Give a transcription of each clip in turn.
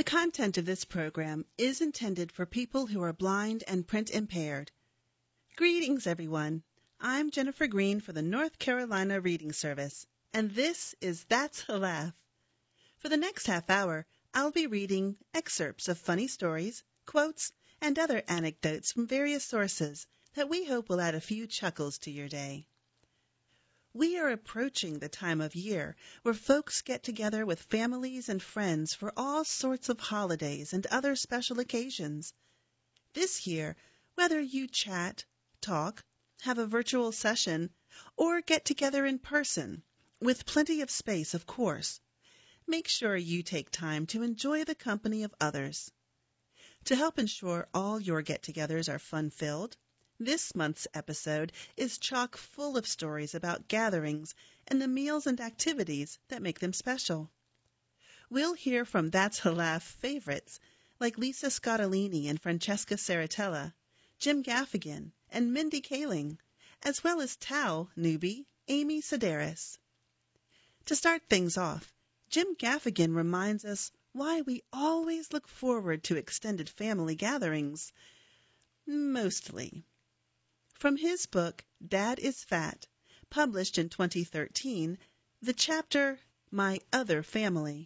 The content of this program is intended for people who are blind and print impaired. Greetings, everyone. I'm Jennifer Green for the North Carolina Reading Service, and this is That's a Laugh. For the next half hour, I'll be reading excerpts of funny stories, quotes, and other anecdotes from various sources that we hope will add a few chuckles to your day. We are approaching the time of year where folks get together with families and friends for all sorts of holidays and other special occasions. This year, whether you chat, talk, have a virtual session, or get together in person, with plenty of space, of course, make sure you take time to enjoy the company of others. To help ensure all your get-togethers are fun-filled, this month's episode is chock full of stories about gatherings and the meals and activities that make them special. We'll hear from That's a Laugh favorites like Lisa Scottolini and Francesca Saratella, Jim Gaffigan, and Mindy Kaling, as well as Tao newbie Amy Sedaris. To start things off, Jim Gaffigan reminds us why we always look forward to extended family gatherings. Mostly. From his book, Dad is Fat, published in 2013, the chapter, My Other Family.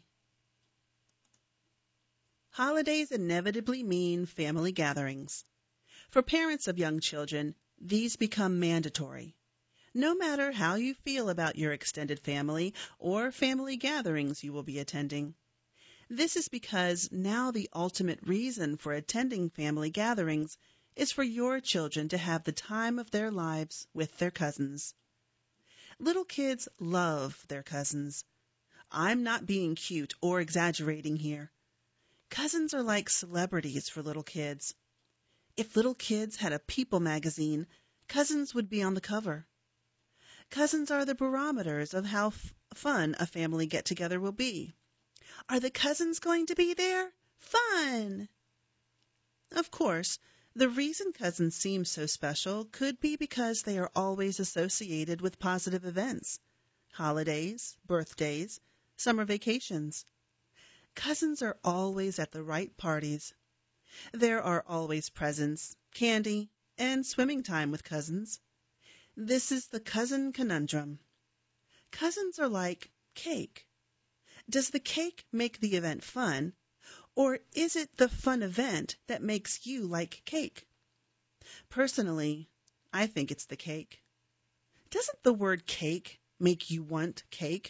Holidays inevitably mean family gatherings. For parents of young children, these become mandatory. No matter how you feel about your extended family or family gatherings you will be attending. This is because now the ultimate reason for attending family gatherings is for your children to have the time of their lives with their cousins. Little kids love their cousins. I'm not being cute or exaggerating here. Cousins are like celebrities for little kids. If little kids had a People magazine, cousins would be on the cover. Cousins are the barometers of how fun a family get-together will be. Are the cousins going to be there? Fun! Of course, the reason cousins seem so special could be because they are always associated with positive events, holidays, birthdays, summer vacations. Cousins are always at the right parties. There are always presents, candy, and swimming time with cousins. This is the cousin conundrum. Cousins are like cake. Does the cake make the event fun? Or is it the fun event that makes you like cake? Personally, I think it's the cake. Doesn't the word cake make you want cake?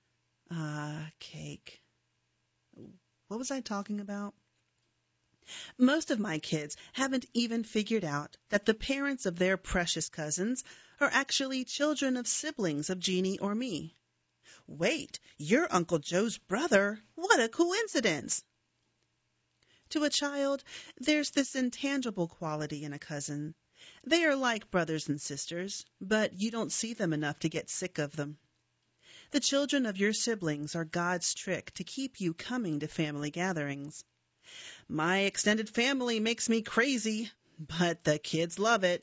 Cake. What was I talking about? Most of my kids haven't even figured out that the parents of their precious cousins are actually children of siblings of Jeannie or me. Wait, you're Uncle Joe's brother? What a coincidence! To a child, there's this intangible quality in a cousin. They are like brothers and sisters, but you don't see them enough to get sick of them. The children of your siblings are God's trick to keep you coming to family gatherings. My extended family makes me crazy, but the kids love it.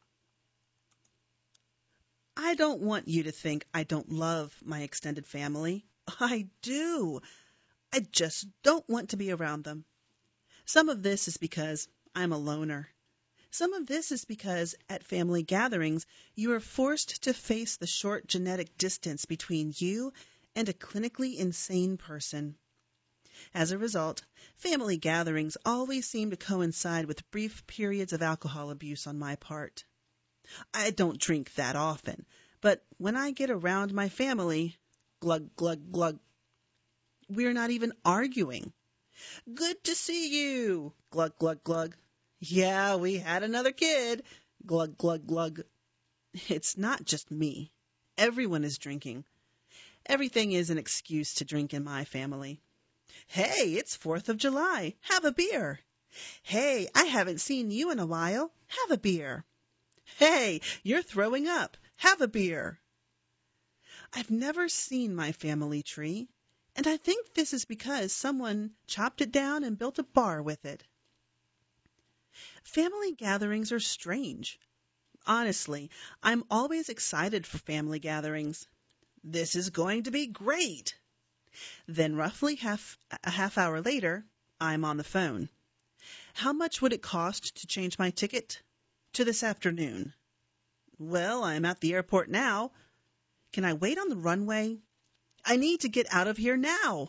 I don't want you to think I don't love my extended family. I do. I just don't want to be around them. Some of this is because I'm a loner. Some of this is because at family gatherings, you are forced to face the short genetic distance between you and a clinically insane person. As a result, family gatherings always seem to coincide with brief periods of alcohol abuse on my part. I don't drink that often, but when I get around my family, glug, glug, glug, we're not even arguing. Good to see you, glug, glug, glug. Yeah, we had another kid, glug, glug, glug. It's not just me. Everyone is drinking. Everything is an excuse to drink in my family. Hey, it's 4th of July. Have a beer. Hey, I haven't seen you in a while. Have a beer. Hey, you're throwing up. Have a beer. I've never seen my family tree, and I think this is because someone chopped it down and built a bar with it. Family gatherings are strange. Honestly, I'm always excited for family gatherings. This is going to be great. Then roughly a half hour later, I'm on the phone. How much would it cost to change my ticket? To this afternoon. Well, I'm at the airport now. Can I wait on the runway? I need to get out of here now.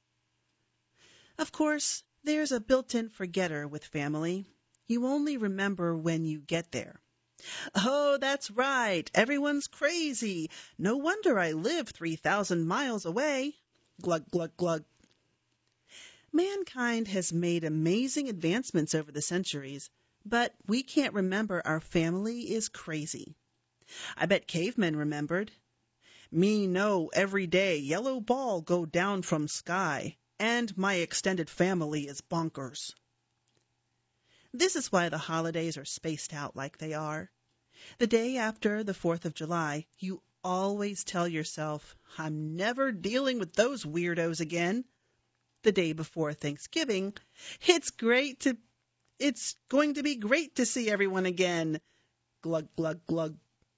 Of course, there's a built-in forgetter with family. You only remember when you get there. Oh, that's right. Everyone's crazy. No wonder I live 3,000 miles away. Glug, glug, glug. Mankind has made amazing advancements over the centuries, but we can't remember our family is crazy. I bet cavemen remembered. Me know every day yellow ball go down from sky, and my extended family is bonkers. This is why the holidays are spaced out like they are. The day after the 4th of July, you always tell yourself, I'm never dealing with those weirdos again. The day before Thanksgiving, it's going to be great to see everyone again. Glug, glug, glug.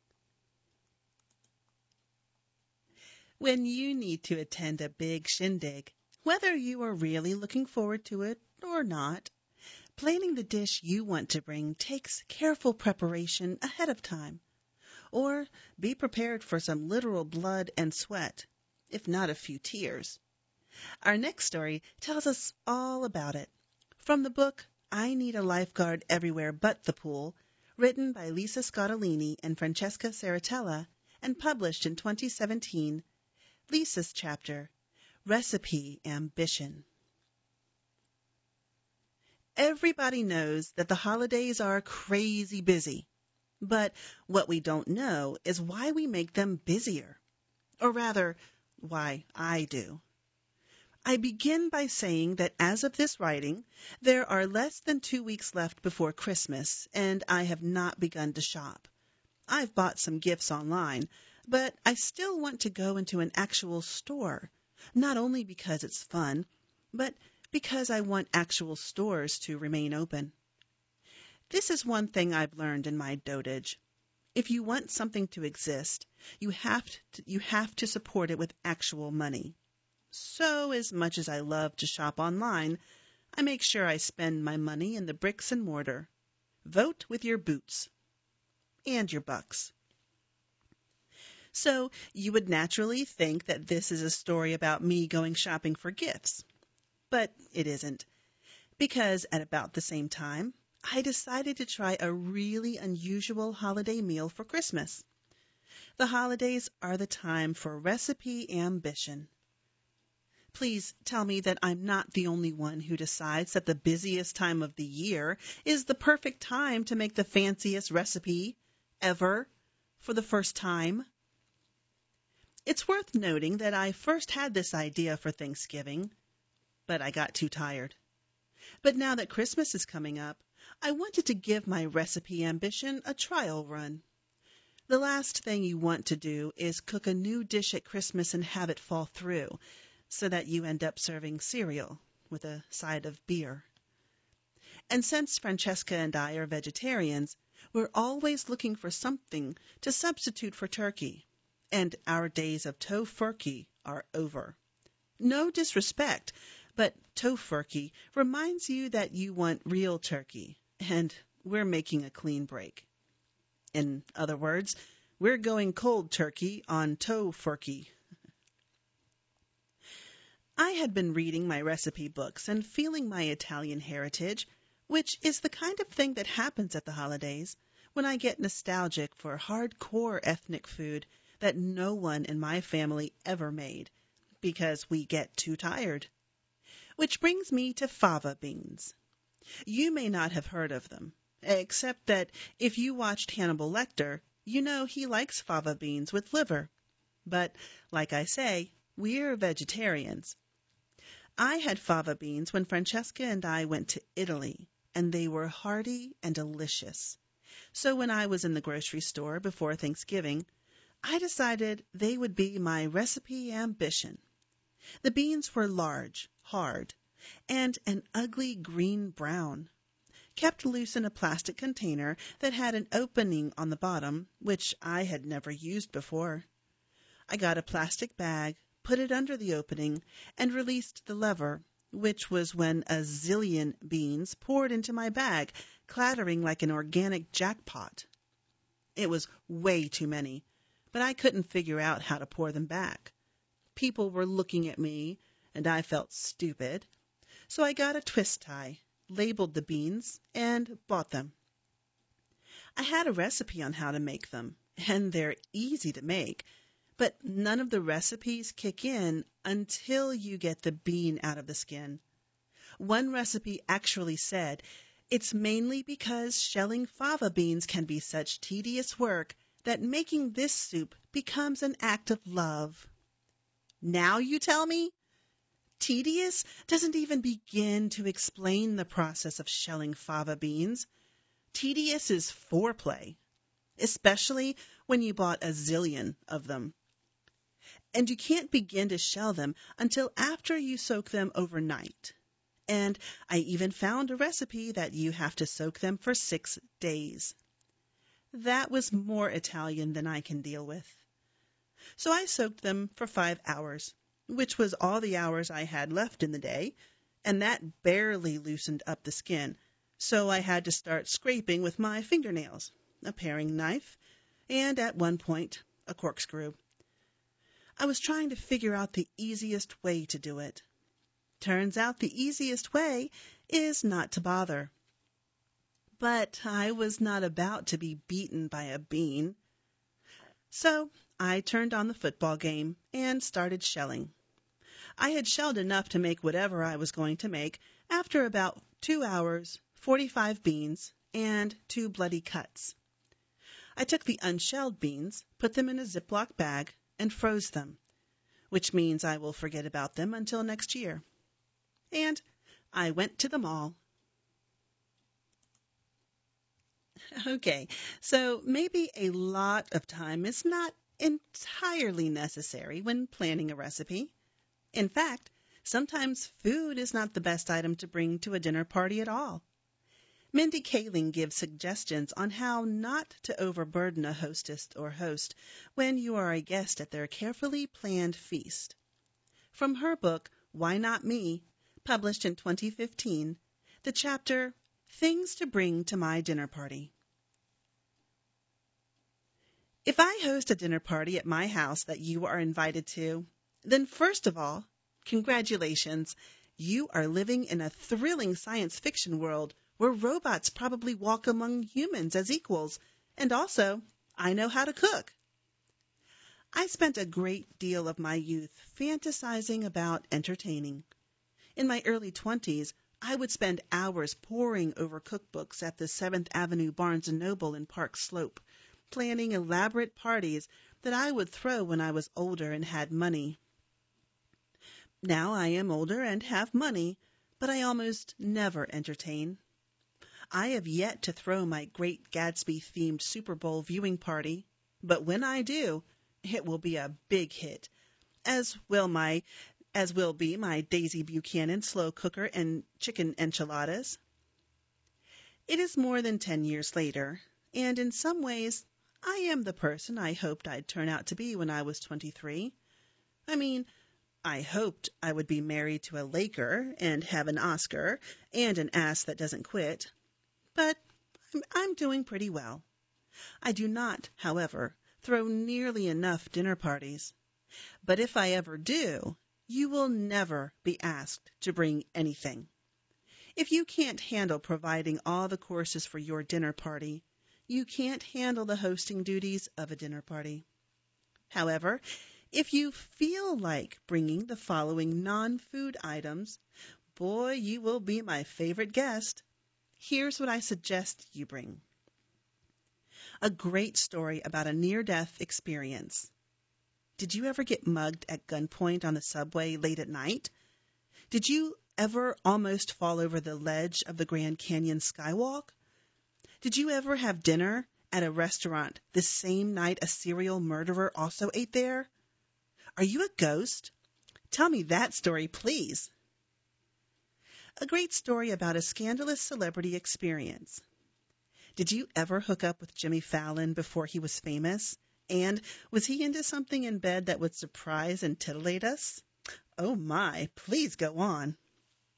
When you need to attend a big shindig, whether you are really looking forward to it or not, planning the dish you want to bring takes careful preparation ahead of time. Or be prepared for some literal blood and sweat, if not a few tears. Our next story tells us all about it. From the book, I Need a Lifeguard Everywhere But the Pool, written by Lisa Scottolini and Francesca Saratella, and published in 2017, Lisa's chapter, Recipe Ambition. Everybody knows that the holidays are crazy busy, but what we don't know is why we make them busier. Or rather, why I do. I begin by saying that as of this writing, there are less than 2 weeks left before Christmas, and I have not begun to shop. I've bought some gifts online, but I still want to go into an actual store, not only because it's fun, but because I want actual stores to remain open. This is one thing I've learned in my dotage. If you want something to exist, you have to support it with actual money. So, as much as I love to shop online, I make sure I spend my money in the bricks and mortar. Vote with your boots. And your bucks. So, you would naturally think that this is a story about me going shopping for gifts. But it isn't. Because at about the same time, I decided to try a really unusual holiday meal for Christmas. The holidays are the time for recipe ambition. Please tell me that I'm not the only one who decides that the busiest time of the year is the perfect time to make the fanciest recipe ever for the first time. It's worth noting that I first had this idea for Thanksgiving, but I got too tired. But now that Christmas is coming up, I wanted to give my recipe ambition a trial run. The last thing you want to do is cook a new dish at Christmas and have it fall through, so that you end up serving cereal with a side of beer. And since Francesca and I are vegetarians, we're always looking for something to substitute for turkey, and our days of tofurkey are over. No disrespect, but tofurkey reminds you that you want real turkey, and we're making a clean break. In other words, we're going cold turkey on tofurkey. I had been reading my recipe books and feeling my Italian heritage, which is the kind of thing that happens at the holidays when I get nostalgic for hardcore ethnic food that no one in my family ever made, because we get too tired. Which brings me to fava beans. You may not have heard of them, except that if you watched Hannibal Lecter, you know he likes fava beans with liver. But, like I say, we're vegetarians. I had fava beans when Francesca and I went to Italy, and they were hearty and delicious. So when I was in the grocery store before Thanksgiving, I decided they would be my recipe ambition. The beans were large, hard, and an ugly green-brown, kept loose in a plastic container that had an opening on the bottom, which I had never used before. I got a plastic bag, put it under the opening, and released the lever, which was when a zillion beans poured into my bag, clattering like an organic jackpot. It was way too many, but I couldn't figure out how to pour them back. People were looking at me, and I felt stupid. So I got a twist tie, labeled the beans, and bought them. I had a recipe on how to make them, and they're easy to make, but none of the recipes kick in until you get the bean out of the skin. One recipe actually said, "It's mainly because shelling fava beans can be such tedious work that making this soup becomes an act of love." Now you tell me? Tedious doesn't even begin to explain the process of shelling fava beans. Tedious is foreplay, especially when you bought a zillion of them. And you can't begin to shell them until after you soak them overnight. And I even found a recipe that you have to soak them for 6 days. That was more Italian than I can deal with. So I soaked them for 5 hours, which was all the hours I had left in the day, and that barely loosened up the skin, so I had to start scraping with my fingernails, a paring knife, and at one point, a corkscrew. I was trying to figure out the easiest way to do it. Turns out the easiest way is not to bother. But I was not about to be beaten by a bean. So I turned on the football game and started shelling. I had shelled enough to make whatever I was going to make after about 2 hours, 45 beans, and 2 bloody cuts. I took the unshelled beans, put them in a Ziploc bag, and froze them, which means I will forget about them until next year. And I went to the mall. Okay, so maybe a lot of time is not entirely necessary when planning a recipe. In fact, sometimes food is not the best item to bring to a dinner party at all. Mindy Kaling gives suggestions on how not to overburden a hostess or host when you are a guest at their carefully planned feast. From her book, Why Not Me?, published in 2015, the chapter, Things to Bring to My Dinner Party. If I host a dinner party at my house that you are invited to, then first of all, congratulations, you are living in a thrilling science fiction world where robots probably walk among humans as equals, and also, I know how to cook. I spent a great deal of my youth fantasizing about entertaining. In my early 20s, I would spend hours poring over cookbooks at the 7th Avenue Barnes & Noble in Park Slope, planning elaborate parties that I would throw when I was older and had money. Now I am older and have money, but I almost never entertain. I have yet to throw my Great Gatsby-themed Super Bowl viewing party, but when I do, it will be a big hit, as will be my Daisy Buchanan slow cooker and chicken enchiladas. It is more than 10 years later, and in some ways, I am the person I hoped I'd turn out to be when I was 23. I mean, I hoped I would be married to a Laker and have an Oscar and an ass that doesn't quit. But I'm doing pretty well. I do not, however, throw nearly enough dinner parties. But if I ever do, you will never be asked to bring anything. If you can't handle providing all the courses for your dinner party, you can't handle the hosting duties of a dinner party. However, if you feel like bringing the following non-food items, boy, you will be my favorite guest. Here's what I suggest you bring. A great story about a near-death experience. Did you ever get mugged at gunpoint on the subway late at night? Did you ever almost fall over the ledge of the Grand Canyon Skywalk? Did you ever have dinner at a restaurant the same night a serial murderer also ate there? Are you a ghost? Tell me that story, please. A great story about a scandalous celebrity experience. Did you ever hook up with Jimmy Fallon before he was famous? And was he into something in bed that would surprise and titillate us? Oh my, please go on.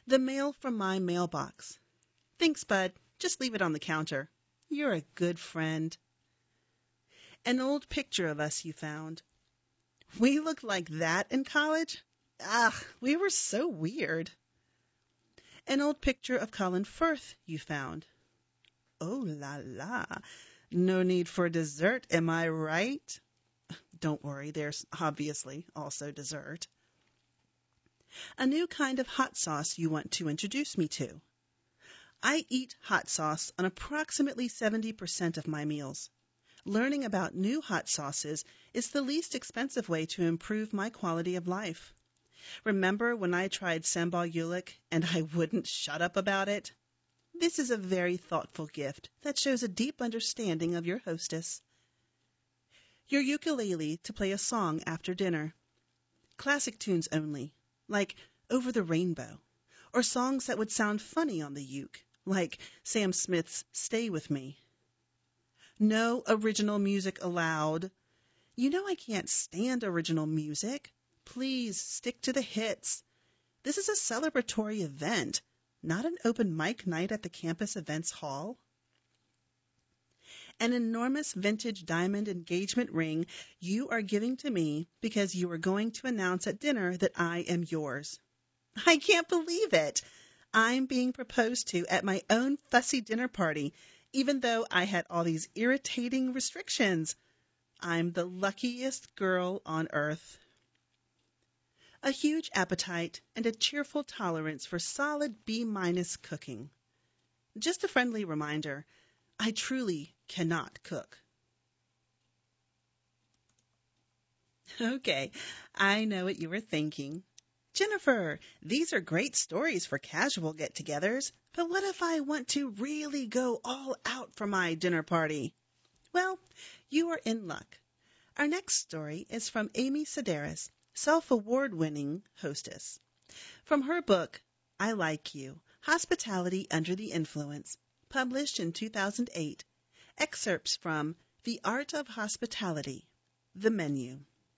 The mail from my mailbox. Thanks, bud. Just leave it on the counter. You're a good friend. An old picture of us you found. We looked like that in college? We were so weird. An old picture of Colin Firth you found. Oh la la. No need for dessert, am I right? Don't worry, there's obviously also dessert. A new kind of hot sauce you want to introduce me to. I eat hot sauce on approximately 70% of my meals. Learning about new hot sauces is the least expensive way to improve my quality of life. Remember when I tried sambal ulic and I wouldn't shut up about it? This is a very thoughtful gift that shows a deep understanding of your hostess. Your ukulele to play a song after dinner. Classic tunes only, like Over the Rainbow, or songs that would sound funny on the uke, like Sam Smith's Stay With Me. No original music allowed. You know I can't stand original music. Please stick to the hits. This is a celebratory event, not an open mic night at the campus events hall. An enormous vintage diamond engagement ring you are giving to me because you are going to announce at dinner that I am yours. I can't believe it. I'm being proposed to at my own fussy dinner party, even though I had all these irritating restrictions. I'm the luckiest girl on earth. A huge appetite and a cheerful tolerance for solid B- cooking. Just a friendly reminder, I truly cannot cook. Okay, I know what you were thinking. Jennifer, these are great stories for casual get-togethers, but what if I want to really go all out for my dinner party? Well, you are in luck. Our next story is from Amy Sedaris, self-award-winning hostess. From her book, I Like You, Hospitality Under the Influence, published in 2008, excerpts from The Art of Hospitality, The Menu.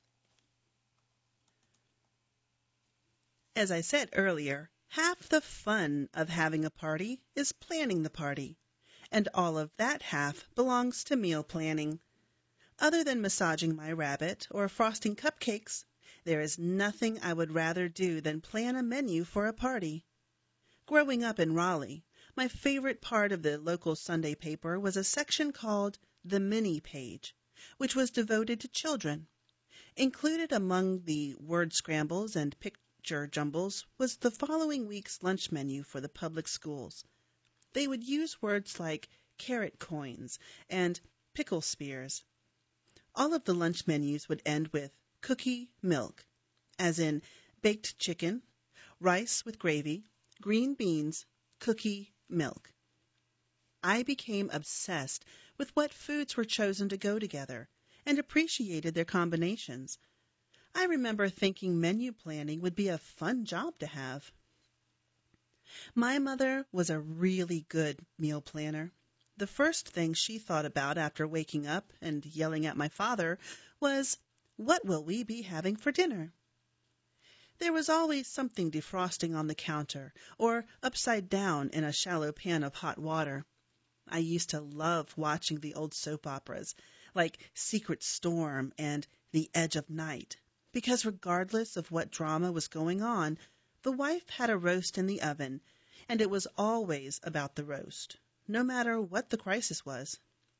As I said earlier, half the fun of having a party is planning the party, and all of that half belongs to meal planning. Other than massaging my rabbit or frosting cupcakes, there is nothing I would rather do than plan a menu for a party. Growing up in Raleigh, my favorite part of the local Sunday paper was a section called the Mini Page, which was devoted to children. Included among the word scrambles and picture jumbles was the following week's lunch menu for the public schools. They would use words like carrot coins and pickle spears. All of the lunch menus would end with cookie milk, as in baked chicken, rice with gravy, green beans, cookie milk. I became obsessed with what foods were chosen to go together and appreciated their combinations. I remember thinking menu planning would be a fun job to have. My mother was a really good meal planner. The first thing she thought about after waking up and yelling at my father was, "What will we be having for dinner?" There was always something defrosting on the counter or upside down in a shallow pan of hot water. I used to love watching the old soap operas, like Secret Storm and The Edge of Night, because regardless of what drama was going on, the wife had a roast in the oven, and it was always about the roast, no matter what the crisis was.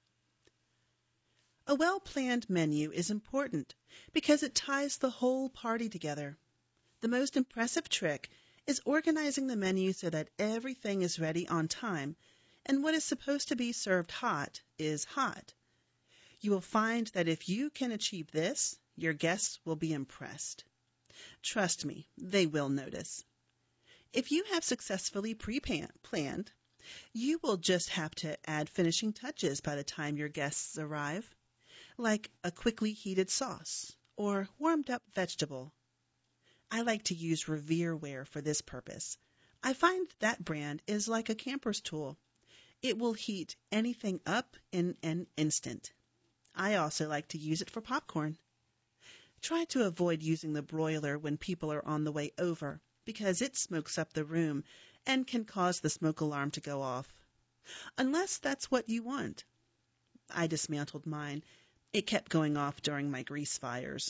A well-planned menu is important because it ties the whole party together. The most impressive trick is organizing the menu so that everything is ready on time, and what is supposed to be served hot is hot. You will find that if you can achieve this, your guests will be impressed. Trust me, they will notice. If you have successfully pre-planned, you will just have to add finishing touches by the time your guests arrive, like a quickly heated sauce or warmed up vegetable. I like to use Revereware for this purpose. I find that brand is like a camper's tool. It will heat anything up in an instant. I also like to use it for popcorn. Try to avoid using the broiler when people are on the way over. because it smokes up the room and can cause the smoke alarm to go off. Unless that's what you want. I dismantled mine. It kept going off during my grease fires.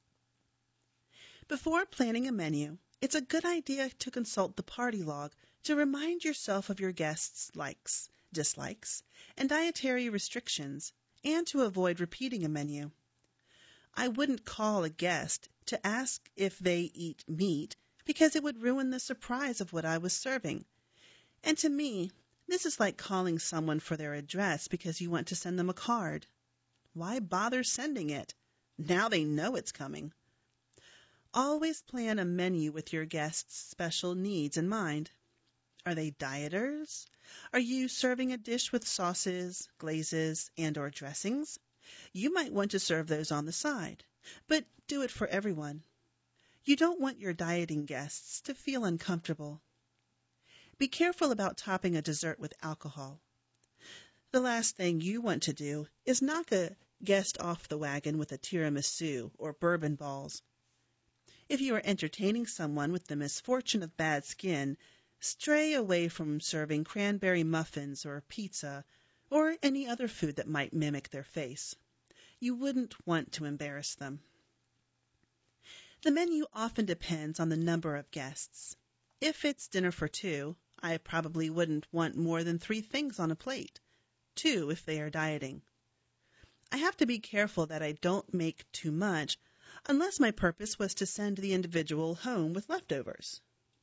Before planning a menu, it's a good idea to consult the party log to remind yourself of your guests' likes, dislikes, and dietary restrictions, and to avoid repeating a menu. I wouldn't call a guest to ask if they eat meat because it would ruin the surprise of what I was serving. And to me, this is like calling someone for their address because you want to send them a card. Why bother sending it? Now they know it's coming. Always plan a menu with your guests' special needs in mind. Are they dieters? Are you serving a dish with sauces, glazes, and/or dressings? You might want to serve those on the side, but do it for everyone. You don't want your dieting guests to feel uncomfortable. Be careful about topping a dessert with alcohol. The last thing you want to do is knock a guest off the wagon with a tiramisu or bourbon balls. If you are entertaining someone with the misfortune of bad skin, stray away from serving cranberry muffins or pizza or any other food that might mimic their face. You wouldn't want to embarrass them. The menu often depends on the number of guests. If it's dinner for 2, I probably wouldn't want more than 3 things on a plate, 2 if they are dieting. I have to be careful that I don't make too much, unless my purpose was to send the individual home with leftovers.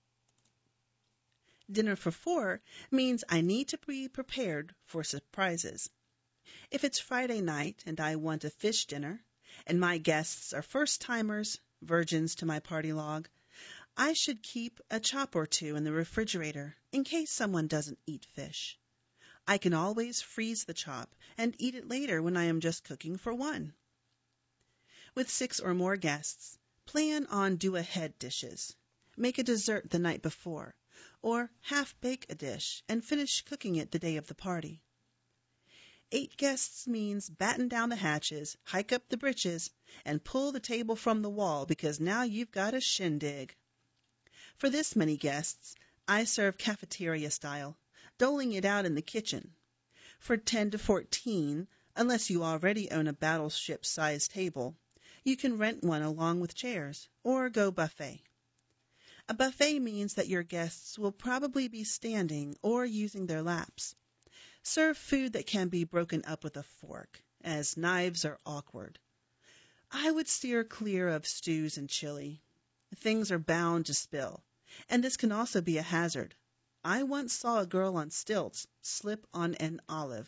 Dinner for 4 means I need to be prepared for surprises. If it's Friday night and I want a fish dinner, and my guests are first-timers, virgins to my party log, I should keep a chop or 2 in the refrigerator in case someone doesn't eat fish. I can always freeze the chop and eat it later when I am just cooking for 1. With 6 or more guests, plan on do-ahead dishes. Make a dessert the night before, or half-bake a dish and finish cooking it the day of the party. 8 guests means batten down the hatches, hike up the britches, and pull the table from the wall because now you've got a shindig. For this many guests, I serve cafeteria style, doling it out in the kitchen. For 10 to 14, unless you already own a battleship-sized table, you can rent one along with chairs, or go buffet. A buffet means that your guests will probably be standing or using their laps. Serve food that can be broken up with a fork, as knives are awkward. I would steer clear of stews and chili. Things are bound to spill, and this can also be a hazard. I once saw a girl on stilts slip on an olive.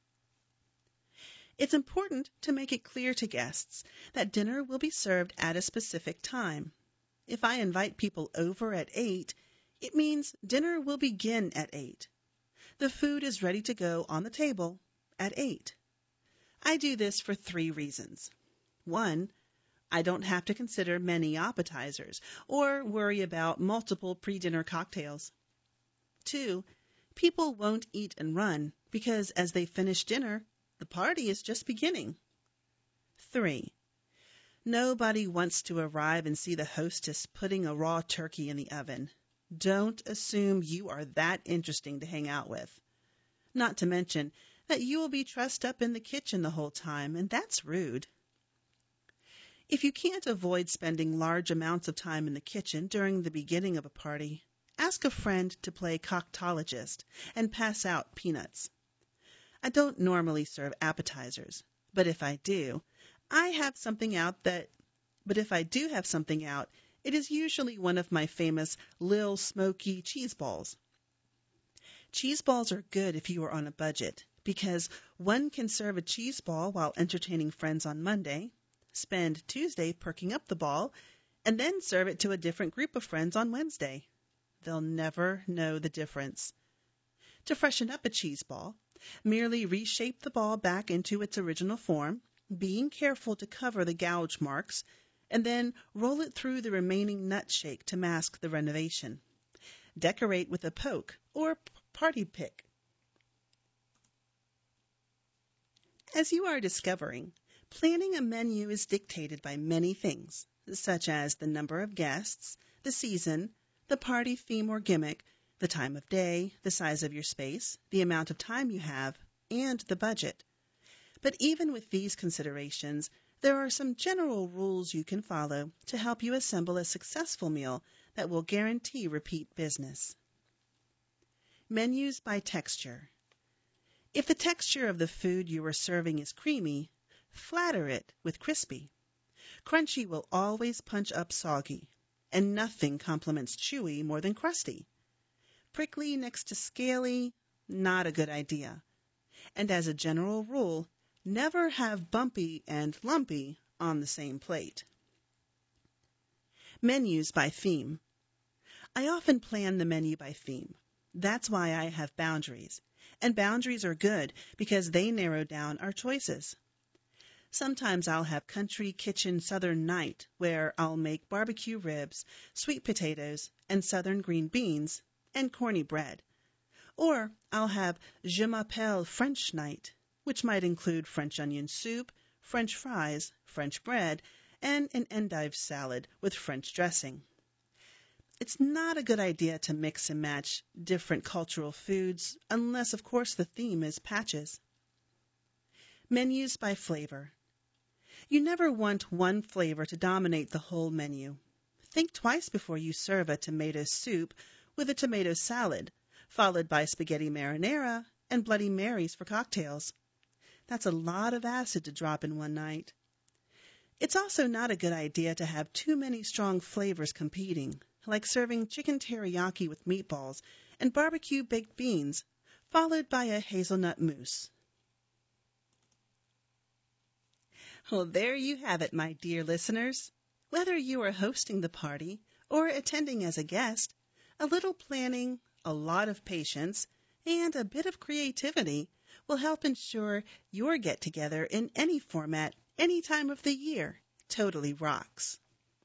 It's important to make it clear to guests that dinner will be served at a specific time. If I invite people over at 8, it means dinner will begin at 8. The food is ready to go on the table at 8. I do this for 3 reasons. 1, I don't have to consider many appetizers or worry about multiple pre-dinner cocktails. 2, people won't eat and run because as they finish dinner, the party is just beginning. 3, nobody wants to arrive and see the hostess putting a raw turkey in the oven. Don't assume you are that interesting to hang out with. Not to mention that you will be trussed up in the kitchen the whole time, and that's rude. If you can't avoid spending large amounts of time in the kitchen during the beginning of a party, ask a friend to play coctologist and pass out peanuts. I don't normally serve appetizers, but if I do have something out, it is usually one of my famous Lil Smoky cheese balls. Cheese balls are good if you are on a budget, because one can serve a cheese ball while entertaining friends on Monday, spend Tuesday perking up the ball, and then serve it to a different group of friends on Wednesday. They'll never know the difference. To freshen up a cheese ball, merely reshape the ball back into its original form, being careful to cover the gouge marks, and then roll it through the remaining nut shake to mask the renovation. Decorate with a poke or party pick. As you are discovering, planning a menu is dictated by many things, such as the number of guests, the season, the party theme or gimmick, the time of day, the size of your space, the amount of time you have, and the budget. But even with these considerations, there are some general rules you can follow to help you assemble a successful meal that will guarantee repeat business. Menus by texture. If the texture of the food you are serving is creamy, flatter it with crispy. Crunchy will always punch up soggy, and nothing compliments chewy more than crusty. Prickly next to scaly, not a good idea. And as a general rule, never have bumpy and lumpy on the same plate. Menus by theme. I often plan the menu by theme. That's why I have boundaries. And boundaries are good because they narrow down our choices. Sometimes I'll have country kitchen southern night where I'll make barbecue ribs, sweet potatoes, and southern green beans, and corny bread. Or I'll have je m'appelle French night, which might include French onion soup, French fries, French bread, and an endive salad with French dressing. It's not a good idea to mix and match different cultural foods unless, of course, the theme is patches. Menus by flavor. You never want one flavor to dominate the whole menu. Think twice before you serve a tomato soup with a tomato salad, followed by spaghetti marinara and Bloody Marys for cocktails. That's a lot of acid to drop in one night. It's also not a good idea to have too many strong flavors competing, like serving chicken teriyaki with meatballs and barbecue baked beans, followed by a hazelnut mousse. Well, there you have it, my dear listeners. Whether you are hosting the party or attending as a guest, a little planning, a lot of patience, and a bit of creativity will help ensure your get-together in any format, any time of the year, totally rocks.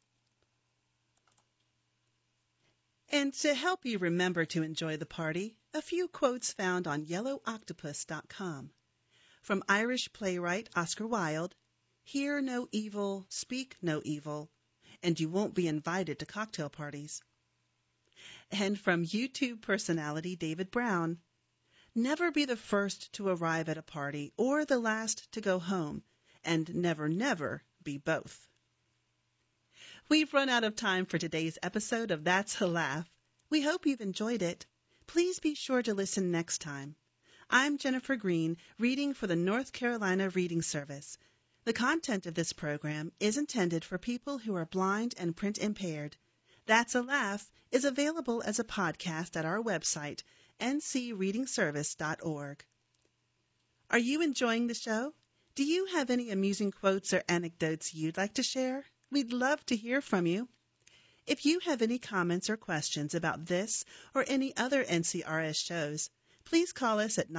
And to help you remember to enjoy the party, a few quotes found on yellowoctopus.com. From Irish playwright Oscar Wilde, "Hear no evil, speak no evil, and you won't be invited to cocktail parties." And from YouTube personality David Brown, "Never be the first to arrive at a party or the last to go home, and never, never be both." We've run out of time for today's episode of That's a Laugh. We hope you've enjoyed it. Please be sure to listen next time. I'm Jennifer Green, reading for the North Carolina Reading Service. The content of this program is intended for people who are blind and print impaired. That's a Laugh is available as a podcast at our website, ncreadingservice.org. Are you enjoying the show? Do you have any amusing quotes or anecdotes you'd like to share? We'd love to hear from you. If you have any comments or questions about this or any other NCRS shows, please call us at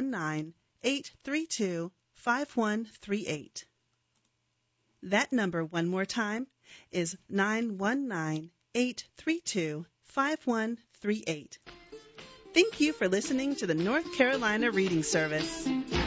919-832-5138. That number, one more time, is 919-832-5138. Thank you for listening to the North Carolina Reading Service.